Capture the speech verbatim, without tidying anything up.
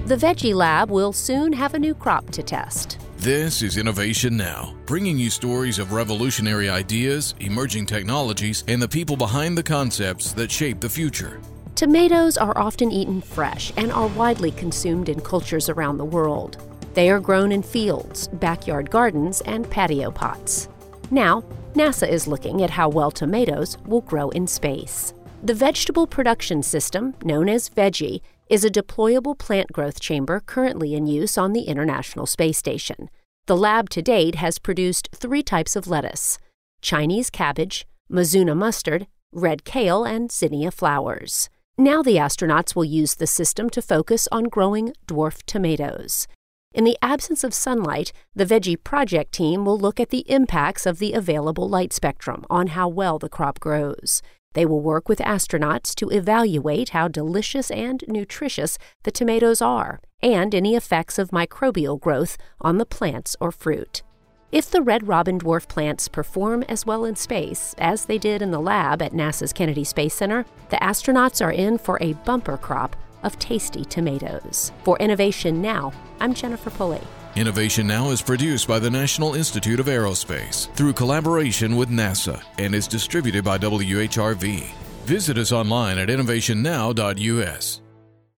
The Veggie Lab will soon have a new crop to test. This is Innovation Now, bringing you stories of revolutionary ideas, emerging technologies, and the people behind the concepts that shape the future. Tomatoes are often eaten fresh and are widely consumed in cultures around the world. They are grown in fields, backyard gardens, and patio pots. Now, NASA is looking at how well tomatoes will grow in space. The Vegetable Production System, known as Veggie, is a deployable plant growth chamber currently in use on the International Space Station. The lab to date has produced three types of lettuce: Chinese cabbage, Mizuna mustard, red kale, and zinnia flowers. Now the astronauts will use the system to focus on growing dwarf tomatoes. In the absence of sunlight, the Veggie Project team will look at the impacts of the available light spectrum on how well the crop grows. They will work with astronauts to evaluate how delicious and nutritious the tomatoes are and any effects of microbial growth on the plants or fruit. If the red robin dwarf plants perform as well in space as they did in the lab at NASA's Kennedy Space Center, the astronauts are in for a bumper crop of tasty tomatoes. For Innovation Now, I'm Jennifer Pulley. Innovation Now is produced by the National Institute of Aerospace through collaboration with NASA and is distributed by W H R V. Visit us online at innovation now dot U S.